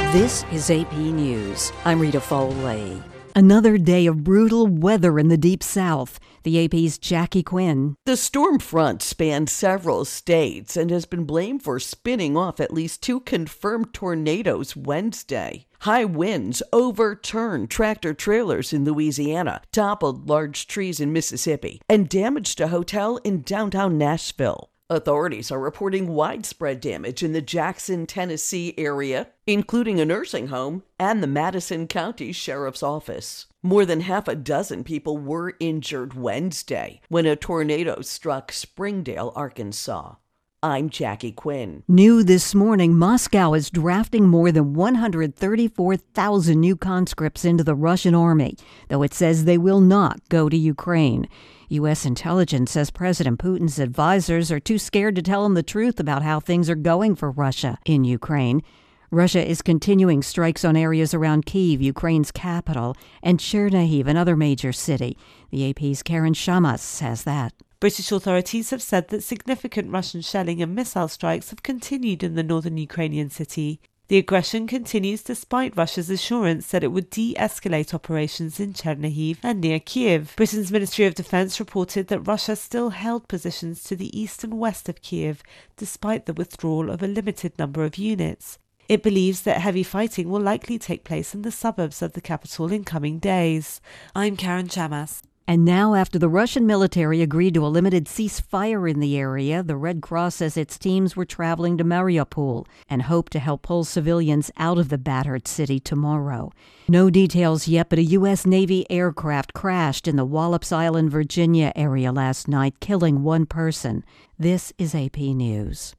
This is AP News. I'm Rita Foley. Another day of brutal weather in the Deep South. The AP's Jackie Quinn. The storm front spans several states and has been blamed for spinning off at least 2 confirmed tornadoes Wednesday. High winds overturned tractor-trailers in Louisiana, toppled large trees in Mississippi, and damaged a hotel in downtown Nashville. Authorities are reporting widespread damage in the Jackson, Tennessee area, including a nursing home and the Madison County Sheriff's Office. More than half a dozen people were injured Wednesday when a tornado struck Springdale, Arkansas. I'm Jackie Quinn. New this morning, Moscow is drafting more than 134,000 new conscripts into the Russian army, though it says they will not go to Ukraine. U.S. intelligence says President Putin's advisors are too scared to tell him the truth about how things are going for Russia in Ukraine. Russia is continuing strikes on areas around Kyiv, Ukraine's capital, and Chernihiv, another major city. The AP's Karen Shamas has that. British authorities have said that significant Russian shelling and missile strikes have continued in the northern Ukrainian city. The aggression continues despite Russia's assurance that it would de-escalate operations in Chernihiv and near Kyiv. Britain's Ministry of Defence reported that Russia still held positions to the east and west of Kyiv, despite the withdrawal of a limited number of units. It believes that heavy fighting will likely take place in the suburbs of the capital in coming days. I'm Karen Shamas. And now, after the Russian military agreed to a limited ceasefire in the area, the Red Cross says its teams were traveling to Mariupol and hope to help pull civilians out of the battered city tomorrow. No details yet, but a U.S. Navy aircraft crashed in the Wallops Island, Virginia area last night, killing one person. This is AP News.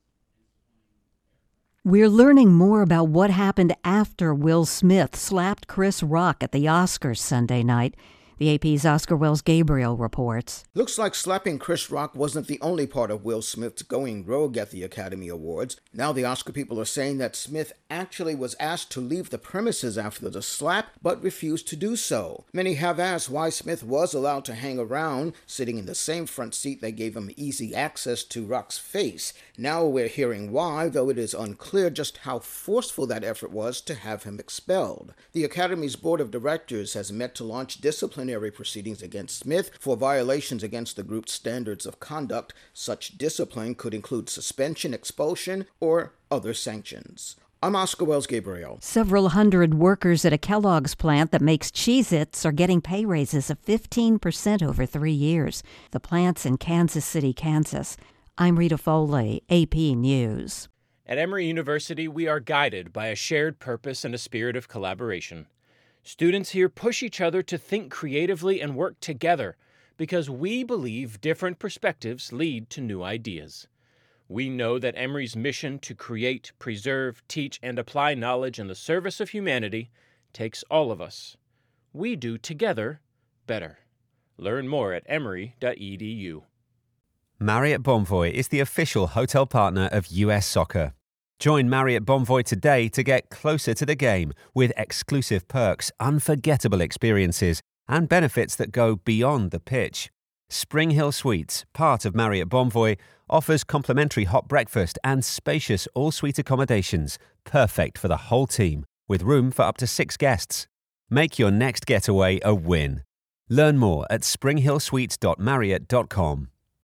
We're learning more about what happened after Will Smith slapped Chris Rock at the Oscars Sunday night. The AP's Oscar Wells Gabriel reports. Looks like slapping Chris Rock wasn't the only part of Will Smith's going rogue at the Academy Awards. Now the Oscar people are saying that Smith actually was asked to leave the premises after the slap, but refused to do so. Many have asked why Smith was allowed to hang around, sitting in the same front seat that gave him easy access to Rock's face. Now we're hearing why, though it is unclear just how forceful that effort was to have him expelled. The Academy's Board of Directors has met to launch disciplinary proceedings against Smith for violations against the group's standards of conduct. Such discipline could include suspension, expulsion, or other sanctions. I'm Oscar Wells Gabriel. Several hundred workers at a Kellogg's plant that makes Cheez-Its are getting pay raises of 15% over 3 years. The plant's in Kansas City, Kansas. I'm Rita Foley, AP News. At Emory University, we are guided by a shared purpose and a spirit of collaboration. Students here push each other to think creatively and work together because we believe different perspectives lead to new ideas. We know that Emory's mission to create, preserve, teach, and apply knowledge in the service of humanity takes all of us. We do together better. Learn more at emory.edu. Marriott Bonvoy is the official hotel partner of US Soccer. Join Marriott Bonvoy today to get closer to the game with exclusive perks, unforgettable experiences, and benefits that go beyond the pitch. Spring Hill Suites, part of Marriott Bonvoy, offers complimentary hot breakfast and spacious all-suite accommodations, perfect for the whole team, with room for up to 6 guests. Make your next getaway a win. Learn more at springhillsuites.marriott.com.